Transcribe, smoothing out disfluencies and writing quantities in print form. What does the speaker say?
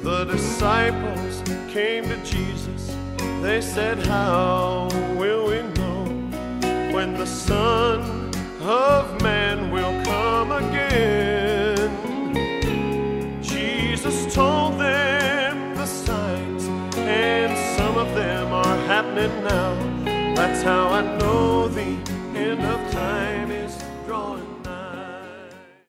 The disciples came to Jesus. They said, how will we know when the Son of Man will come again? Jesus told them the signs, and some of them are happening now. That's how I know the end of time